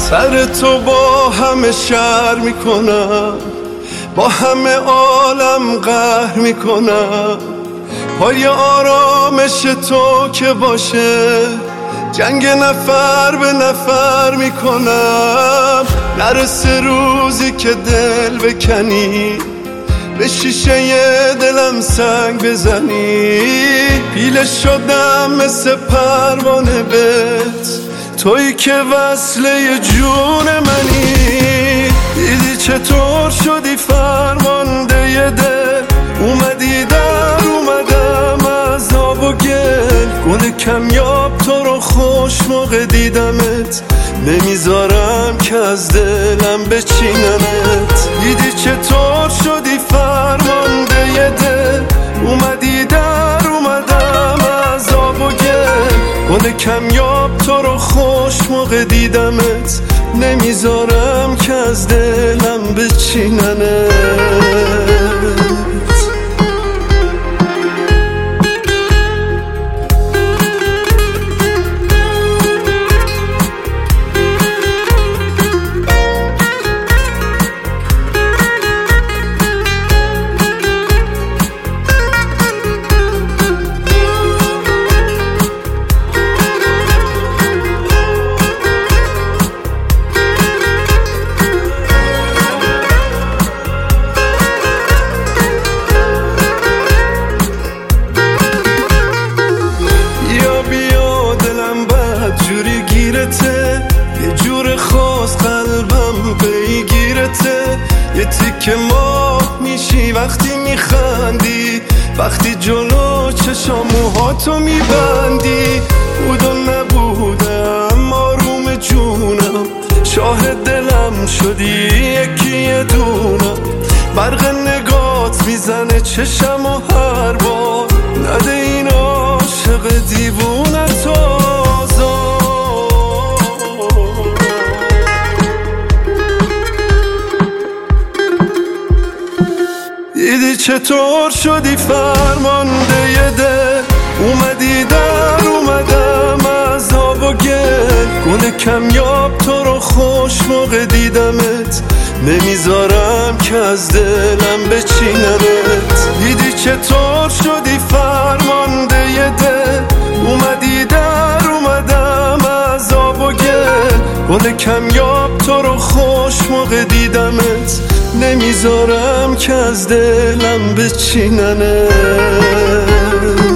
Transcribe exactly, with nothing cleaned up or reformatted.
سر تو با همه شر میکنم، با همه عالم قهر میکنم. پای آرامش تو که باشه جنگ نفر به نفر میکنم. نرسه روزی که دل بکنی، به شیشه دلم سنگ بزنی. پیله شدم مثل پروانه بهت، تویی که وصله جون منی. دیدی چطور شدی فرمانده ی دل، اومدی در اومدم از آب و گل. گل کمیاب تو رو خوش موقع دیدمت، نمیذارم که از دلم بچینمت. دیدی چطور شدی فرمانده ی دل، اومدی در اومدم از آب و گل. گل کمیاب تو رو خوش موقع دیدمت، نمیذارم که از دلم بچیننت. یه جور خاص قلبم پیگیرته، یه تیکه ماه میشی وقتی میخندی، وقتی جلو چشام موهاتو میبندی. بود و نبودم آروم جونم، شاهد دلم شدی یکی یه دونم. برق نگات میزنه چشم و هر بار، نده این عاشق دیوونه تو آزار. دیدی چطور شدی فرمانده ی دل، اومدی در اومدم از آب و گل. گل کمیاب تو رو خوش موقع دیدمت، نمیذارم که از دلم بچینمت. دیدی چطور شدی فرمانده ی دل، اومدی در اومدم از آب و گل. گل کمیاب تو رو خوش موقع دیدمت، نمیذارم که از دلم بچیننت.